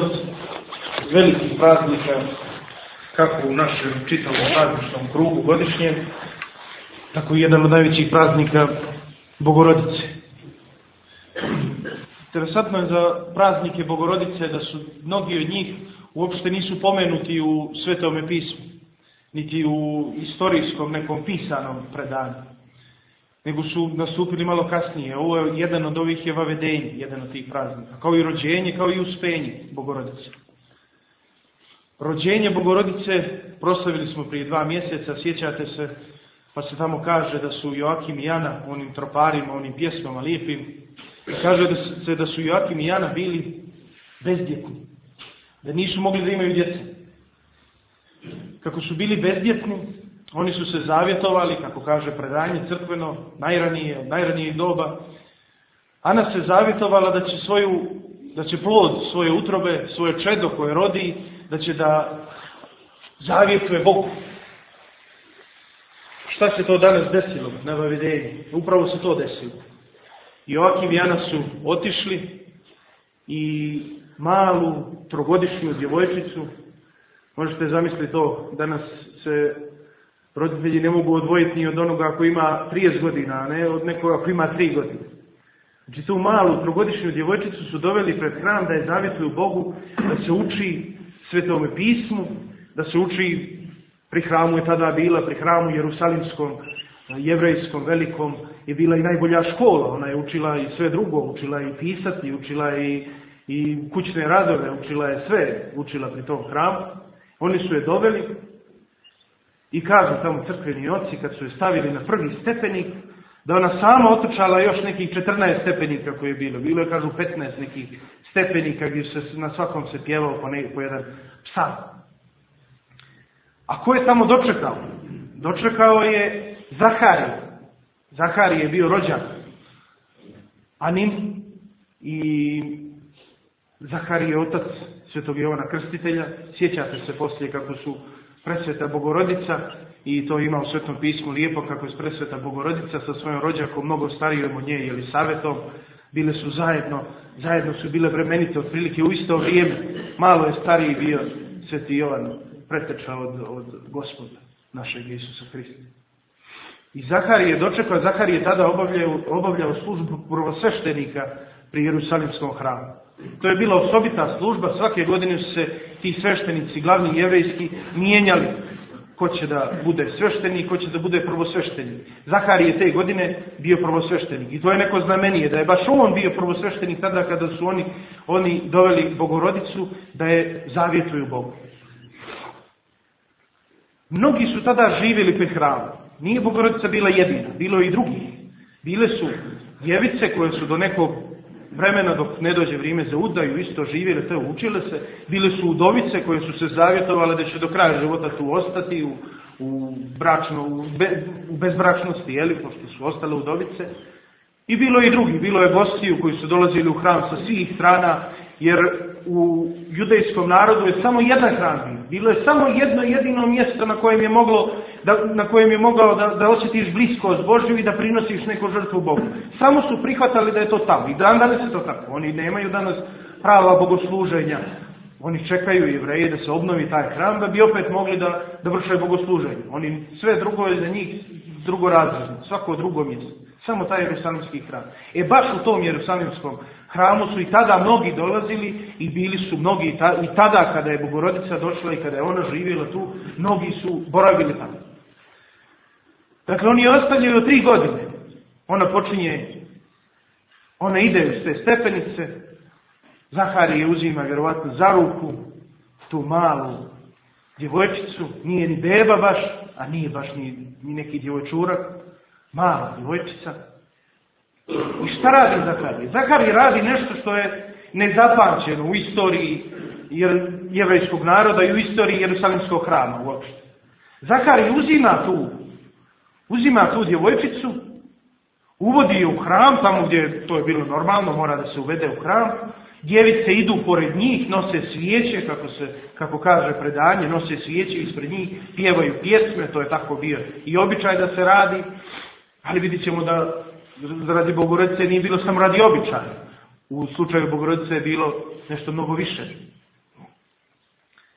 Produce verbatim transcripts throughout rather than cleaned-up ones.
od velikih praznika, kako u našem čitavom prazničnom krugu godišnjem, tako i jedan od najvećih praznika Bogorodice. Interesantno je za praznike Bogorodice da su mnogi od njih uopšte nisu pomenuti u Svetome pismu, niti u istorijskom nekom pisanom predanju, nego su nastupili malo kasnije. Ovo je jedan od ovih je Vavedenje, jedan od tih praznika, kao i rođenje, kao i uspenje Bogorodice. Rođenje Bogorodice proslavili smo prije dva mjeseca, sjećate se, pa se tamo kaže da su Joakim i Jana, onim troparima, onim pjesmama lijepim, kaže da se da su Joakim i Jana bili bezdjetni, da nisu mogli da imaju djece. Kako su bili bezdjetni, oni su se zavjetovali, kako kaže predanje crkveno, najranije, od najranijih doba. Ana se zavjetovala da će svoju, da će plod svoje utrobe, svoje čedo koje rodi, da će da zavjetuje Bogu. Šta se to danas desilo na Vavedenju? Upravo se to desilo. Joakim i Jana su otišli i malu trogodišnju djevojčicu, možete zamisliti to, danas se roditelji ne mogu odvojiti ni od onoga koji ima trideset godina, a ne od nekoga koji ima tri godine. Znači tu malu trogodišnju djevojčicu su doveli pred hram da je zavjetuju Bogu, da se uči Svetome pismu, da se uči, pri hramu je tada bila, pri hramu jerusalimskom, jevrejskom, velikom, je bila i najbolja škola. Ona je učila i sve drugo, učila i pisati, učila i, i kućne radove, učila je sve, učila pri tom hramu. Oni su je doveli i kažu tamo crkveni oci, kad su je stavili na prvi stepenik, da ona sama otrčala još nekih četrnaest stepenika koje je bilo. Bilo je, kažu, petnaest nekih stepenika gdje se na svakom se pjevao po, ne, po jedan psalm. A ko je tamo dočekao? Dočekao je Zaharije. Zaharije je bio rođak Anin i Zaharije je otac Svetog Jovana Krstitelja. Sjećate se poslije kako su presveta Bogorodica, i to ima u Svetom pismu lijepo, kako je presveta Bogorodica sa svojom rođakom, mnogo starijom od nje, Jelisavetom, bile su zajedno, zajedno su bile vremenite otprilike u isto vrijeme. Malo je stariji bio Sveti Jovan, preteča od, od Gospoda našeg Isusa Hrista. I Zaharije je dočekao, Zaharije je tada obavljao, obavljao službu prvosveštenika pri Jerusalimskom hramu. To je bila osobita služba, svake godine su se ti sveštenici, glavni jevrejski, mijenjali ko će da bude sveštenik, ko će da bude prvosveštenik. Zaharije je te godine bio prvosveštenik. I to je neko znamenije, da je baš on bio prvosveštenik tada kada su oni, oni doveli Bogorodicu da je zavjetuju Bogu. Mnogi su tada živjeli pri hramu. Nije Bogorodica bila jedina, bilo i drugih. Bile su djevice koje su do nekog vremena dok ne dođe vrijeme za udaju isto živjele, te učile se. Bile su udovice koje su se zavjetovale da će do kraja života tu ostati u, u, bračno, u, be, u bezbračnosti, jeli, pošto su ostale udovice. I bilo i drugi, bilo je gostiju koji su dolazili u hram sa svih strana, jer u judejskom narodu je samo jedan hram bio. Bilo je samo jedno jedino mjesto na kojem je moglo da, na kojem je mogao da, da osjetiš bliskost Božju i da prinosiš neku žrtvu Bogu. Samo su prihvatali da je to tamo. I dan danas je to tako. Oni nemaju danas prava bogosluženja. Oni čekaju Jevreje da se obnovi taj hram da bi opet mogli da, da vrše bogosluženje. Oni sve drugo je za njih drugorazredno. Svako drugo mjesto. Samo taj jerusalimski hram. E baš u tom jerusalimskom hramu su i tada mnogi dolazili i bili su mnogi i tada kada je Bogorodica došla i kada je ona živjela tu, mnogi su boravili tamo. Dakle, oni ostavljaju tri godine. Ona počinje, ona ide u sve stepenice, Zaharije uzima vjerovatno za ruku tu malu djevojčicu, nije ni beba baš, a nije baš ni, ni neki djevojčurak, mala djevojčica. I šta radi Zaharije? Zaharije radi nešto što je nezapamćeno u istoriji jevrejskog naroda i u istoriji Jerusalimskog hrama uopšte. Zaharije uzima tu, uzima tu djevojčicu, uvodi je u hram, tamo gdje to je bilo normalno, mora da se uvede u hram. Djevice idu pored njih, nose svijeće, kako se, kako kaže predanje, nose svijeće ispred njih, pjevaju pjesme, to je tako bio i običaj da se radi, ali vidit ćemo da radi Bogorodice nije bilo samo radi običaja. U slučaju Bogorodice je bilo nešto mnogo više.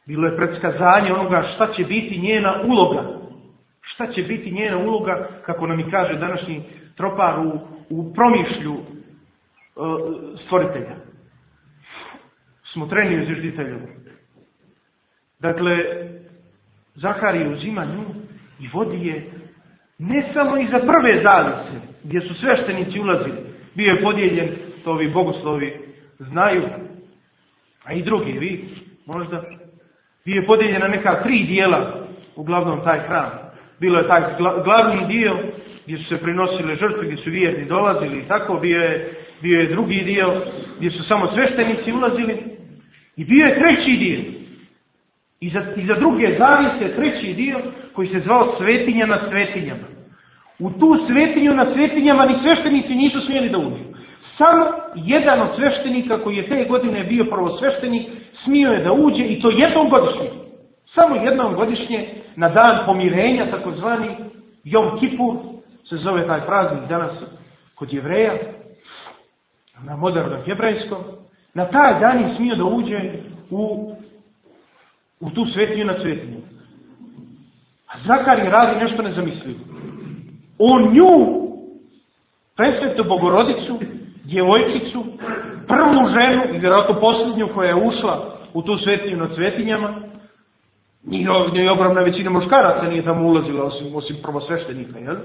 Bilo je predskazanje onoga šta će biti njena uloga. Šta će biti njena uloga, kako nam i kaže današnji tropar u, u promišlju e, stvoritelja. Smotreni u zvižditelju. Dakle, Zaharije uzima nju i vodi je ne samo iza prve zavjese, gdje su sveštenici ulazili. Bio je podijeljen, to ovi bogoslovi znaju, a i drugi, vi možda. Bio je podijeljen na neka tri dijela, uglavnom taj hram. Bilo je taj glavni dio gdje su se prinosile žrtve, gdje su vjerni dolazili i tako. Bio je, bio je drugi dio gdje su samo sveštenici ulazili. I bio je treći dio. I za, i za druge zavise treći dio koji se zvao svetinja na svetinjama. U tu svetinju na svetinjama ni sveštenici nisu smjeli da uđu. Samo jedan od sveštenika koji je te godine bio prvosveštenik smio je da uđe i to jednom godišnje. Samo jednom godišnje na dan pomirenja, takozvani Jom Kipur, se zove taj praznik danas kod Jevreja, na modernom hebrejskom. Na taj dan je smio da uđe u, u tu svetinju na svetinju. A Zaharije radi nešto nezamislivo. On nju, presvetu Bogorodicu, djevojčicu, prvu ženu, i vjerojatno posljednju koja je ušla u tu svetinju nad svetinjama, njoj ogromna većina muškaraca nije tamo ulazila, osim, osim prvosveštenika, jel?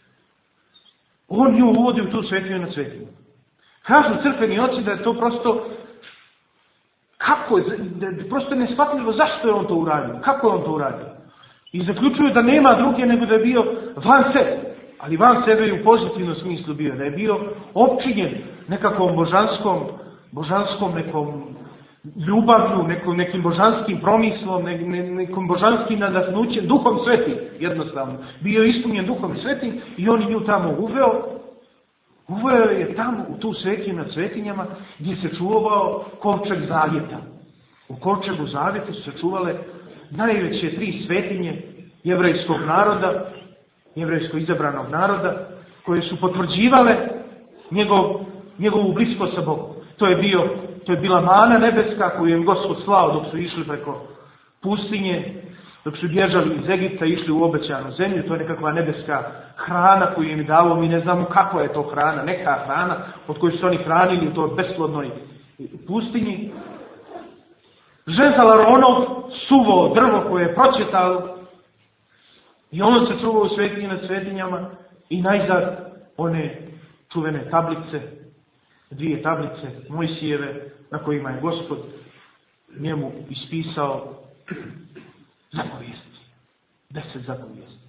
On nju uvodi u tu svetinju nad svetinju. Kažu crkveni oci da je to prosto, kako je, da je prosto neshvatljivo zašto je on to uradio, kako je on to uradio. I zaključuju da nema druge nego da je bio van sebe. Ali van sebe je u pozitivnom smislu bio, da je bio opčinjen nekakvom božanskom, božanskom nekom ljubavlju, nekom, nekim božanskim promislom, ne, ne, nekom božanskim nadahnućem, duhom svetim, jednostavno. Bio je ispunjen duhom svetim i on je nju tamo uveo. Uveo je tamo u tu svetinju nad svetinjama gdje se čuvao kovčeg zavjeta. U kovčegu zavjeta su se čuvale najveće tri svetinje jevrejskog naroda, jevrejsko izabranog naroda, koje su potvrđivale njegov, njegovu bliskost sa Bogom. To je, bio, to je bila mana nebeska koju im Gospod slao dok su išli preko pustinje, dok su bježali iz Egipta i išli u obećanu zemlju. To je nekakva nebeska hrana koju im je dalo. Mi ne znamo kakva je to hrana, neka hrana od koju su oni hranili u toj besplodnoj pustinji. Žezal Aronov, suvo drvo koje je pročetalo, i ono se čuva u svetinji nad svetinjama i najzad one čuvene tablice, dvije tablice Mojsijeve na kojima je Gospod njemu ispisao zapovijesti. Deset zapovijesti.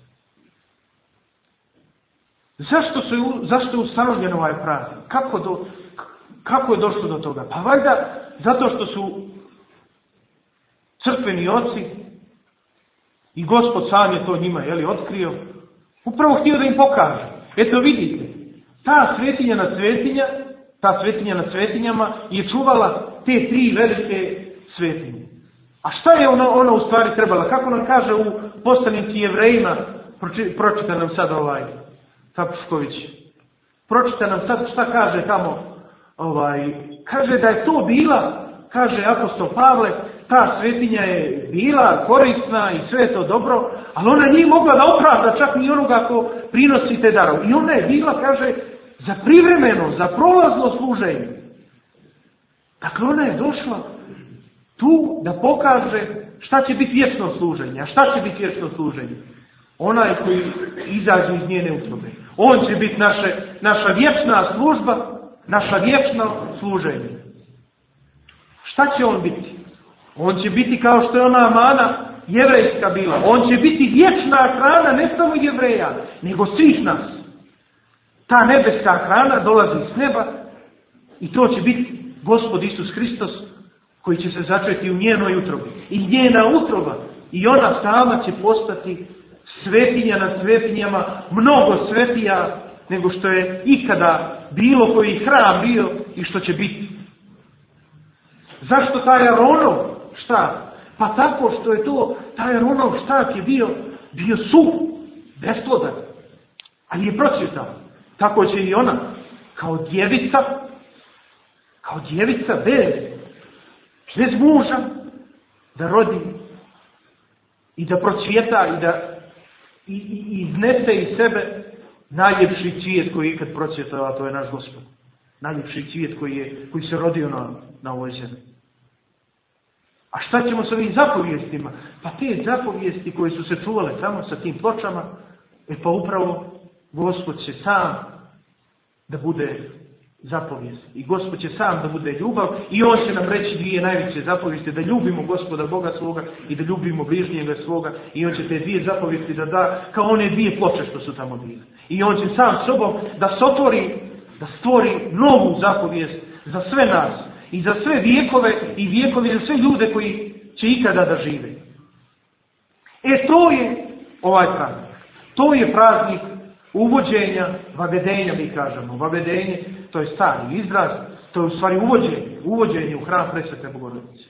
Zašto, su, zašto je ustanovljen ovaj praznik? Kako, do, kako je došlo do toga? Pa valjda zato što su crkveni oci i Gospod sam je to njima, jeli, otkrio, upravo htio da im pokaže. Eto vidite, ta svetinja nad svetinja, ta svetinja nad svetinjama je čuvala te tri velike svetinje. A šta je ona, ona u stvari trebala? Kako nam kaže u poslanici Jevrejima, proči, pročita nam sad ovaj Kapušković, pročita nam sad šta kaže tamo, ovaj, kaže da je to bila, kaže apostol Pavle, ta svetinja je bila korisna i sve je to dobro, ali ona nije mogla da opravda čak ni onoga ko prinosi te darove. I ona je bila, kaže, za privremeno, za prolazno služenje. Dakle, ona je došla tu da pokaže šta će biti vječno služenje. A šta će biti vječno služenje? Onaj koji izađe iz njene utrobe. On će biti naše, naša vječna služba, naša vječno služenje. Šta će on biti? On će biti kao što je ona mana jevrejska bila. On će biti vječna hrana ne samo Jevreja, nego svih nas. Ta nebeska hrana dolazi s neba i to će biti Gospod Isus Hristos koji će se začeti u njenoj utrobi. I njena utroba i ona sama će postati svetinja nad svetinjama, mnogo svetija nego što je ikada bilo koji hram bio i što će biti. Zašto taj Aronov štab? Pa tako što je to, taj Aronov štab je bio, bio suh, besplodan, ali je procvjetao. Tako će i ona, kao djevica, kao djevica bez, bez muža, da rodi i da procvjeta i da i, i, iznese iz sebe najljepši cvijet koji je ikad procvjetao, a to je naš Gospod. Najljepši cvijet koji, je, koji se rodio na, na ovoj zemlji. A šta ćemo sa ovim zapovijestima? Pa te zapovijesti koje su se čuvale samo sa tim pločama, e pa upravo Gospod će sam da bude zapovijest. I Gospod će sam da bude ljubav i On će nam reći dvije najveće zapovijesti, da ljubimo Gospoda Boga svoga i da ljubimo bližnjega svoga, i On će te dvije zapovijesti da da kao one dvije ploče što su tamo bile. I On će sam sobom da sotvori, da stvori novu zapovijest za sve nas i za sve vijekove i vijekove za sve ljude koji će ikada da žive. E to je ovaj praznik. To je praznik uvođenja, vavedenja mi kažemo. Vavedenje, to je stari izraz, to je u stvari uvođenje, uvođenje u hram Presvete Bogorodice.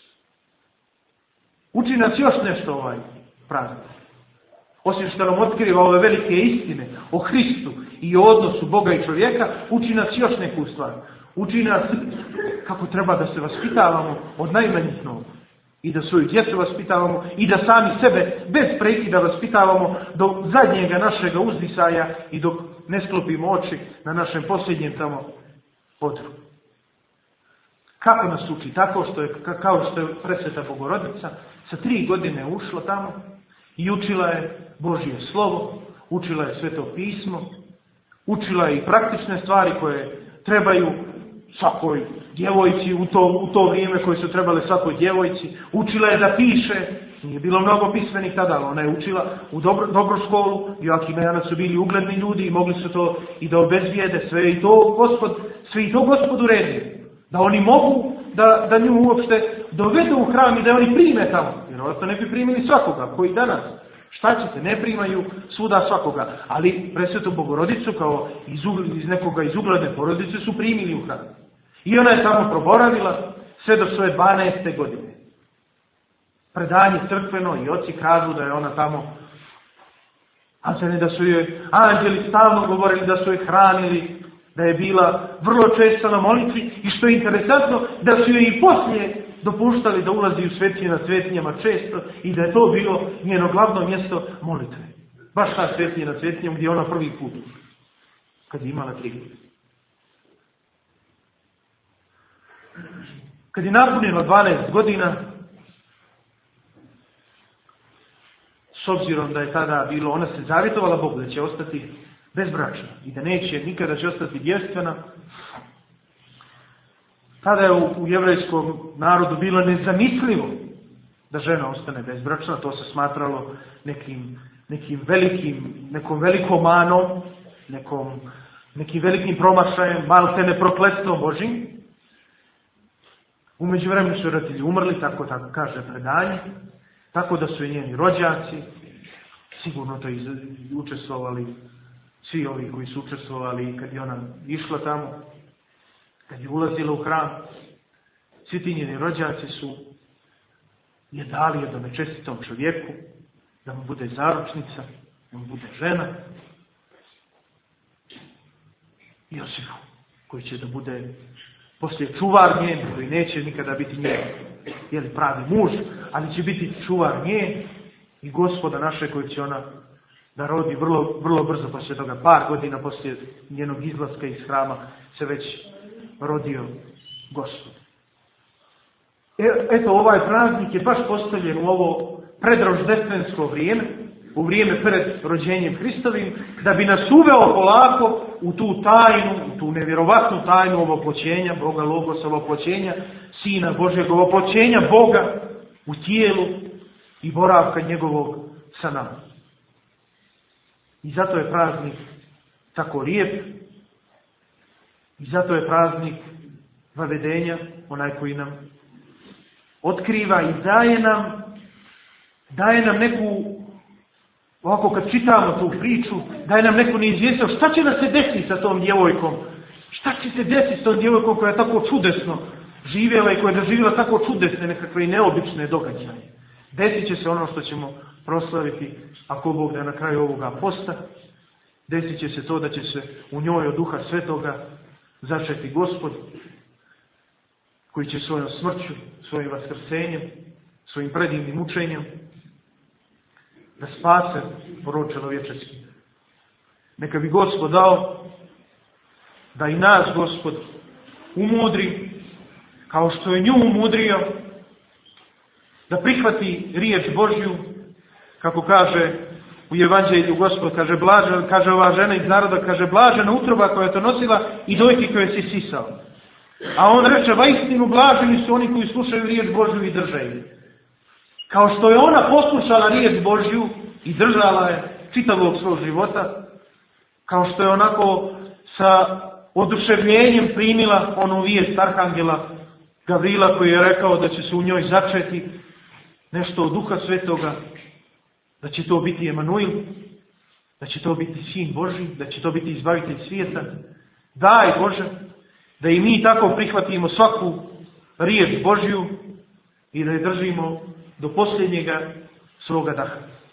Uči nas još nešto ovaj praznik. Osim što nam otkriva ove velike istine o Hristu i o odnosu Boga i čovjeka, uči nas još neku stvar. Uči nas kako treba da se vaspitavamo od najmanjih nogu. I da svoju djecu vaspitavamo i da sami sebe bez prekida vaspitavamo do zadnjega našega uzdisaja i dok ne sklopimo oči na našem posljednjem tamo podru. Kako nas uči? Tako što je, kao što je Presveta Bogorodica sa tri godine ušla tamo i učila je Božje slovo, učila je Sveto pismo, učila je i praktične stvari koje trebaju svakoj djevojci u to, u to vrijeme koje su trebale svakoj djevojci. Učila je da piše, nije bilo mnogo pismenih tada, ali ona je učila u dobro, dobru školu. Joakim i Ana su bili ugledni ljudi i mogli su to i da obezbijede sve i to Gospod, sve i to Gospod uredio. Da oni mogu da, da nju uopšte dovedu u hram i da oni prime tamo. Jer ovo ne bi primili svakoga, koji danas. Šta ćete, ne primaju svuda svakoga. Ali Presvetu Bogorodicu kao iz, iz nekoga iz ugledne porodice su primili u hram. I ona je tamo proboravila sve do svoje dvanaeste godine. Predanje crkveno i oci kažu da je ona tamo, a se ne da su joj anđeli stalno govorili da su joj hranili, da je bila vrlo često na molitvi i što je interesantno da su joj i poslije dopuštali da ulazi u svetinje na svetinjama često i da je to bilo njeno glavno mjesto molitve. Baš ta svetinja na svetinjama gdje je ona prvi put, kad je imala tri godine. Kad je napunila dvanaest godina, s obzirom da je tada bilo, ona se zavjetovala Bogu da će ostati bezbračna i da neće nikada će ostati djevstvena. Tada je u, u jevrejskom narodu bilo nezamislivo da žena ostane bezbračna, to se smatralo nekim, nekim velikim, nekom velikom manom, nekom, nekim velikim promašajem, maltene prokletstvom Božim. U međuvremenu su roditelji umrli, tako, tako kaže predanje, tako da su i njeni rođaci, sigurno to iz, učestvovali, svi ovi koji su učestvovali kad je ona išla tamo, kad je ulazila u hram, svi ti njeni rođaci su je dali jednome čestitom čovjeku, da mu bude zaručnica, da mu bude žena, Josifu, koji će da bude poslije čuvar njen, koji neće nikada biti njen, je li pravi muž, ali će biti čuvar njen i Gospoda naše koji će ona da rodi vrlo, vrlo brzo, poslije toga par godina poslije njenog izlaska iz hrama se već rodio Gospod. E, eto, ovaj praznik je baš postavljen u ovo predroždestvensko vrijeme, u vrijeme pred rođenjem Hristovim, da bi nas uveo polako u tu tajnu, u tu nevjerovatnu tajnu ovoploćenja, Boga Logosa ovoploćenja, Sina Božjeg ovoploćenja Boga u tijelu i boravka njegovog sa nama. I zato je praznik tako lijep, i zato je praznik vavedenja, onaj koji nam otkriva i daje nam, daje nam neku, ovako kad čitamo tu priču, daje nam neku neizvjesnost, šta će da se desi sa tom djevojkom? Šta će se desiti s tom djevojkom koja je tako čudesno živjela i koja je doživjela tako čudesne nekakve i neobične događaje? Desit će se ono što ćemo proslaviti, ako Bog da na kraju ovoga posta, desit će se to da će se u njoj od Duha Svetoga začeti Gospod, koji će svojom smrću, svojim vaskrsenjem, svojim predivnim učenjem da spase porod čovječanski. Neka bi Gospod dao da i nas Gospod umudri, kao što je nju umudrio, da prihvati riječ Božju, kako kaže u Evanđelju Gospod, kaže, blažen, kaže ova žena iz naroda, kaže, blažena utroba koja je to nosila i dojke koje si sisao. A on reče, vaistinu blaženi su oni koji slušaju riječ Božju i drže je. Kao što je ona poslušala riječ Božju i držala je čitavog svog života, kao što je onako sa oduševljenjem primila onu vijest arhangela Gavrila koji je rekao da će se u njoj začeti nešto od Duha Svetoga, da će to biti Emanuil, da će to biti Sin Božji, da će to biti izbavitelj svijeta. Daj Bože, da i mi tako prihvatimo svaku riječ Božju i da je držimo do posljednjega svoga daha.